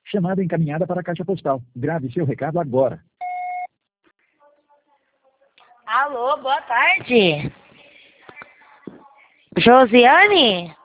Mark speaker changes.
Speaker 1: Chamada encaminhada para a caixa postal. Grave seu recado agora.
Speaker 2: Alô, boa tarde. Josiane?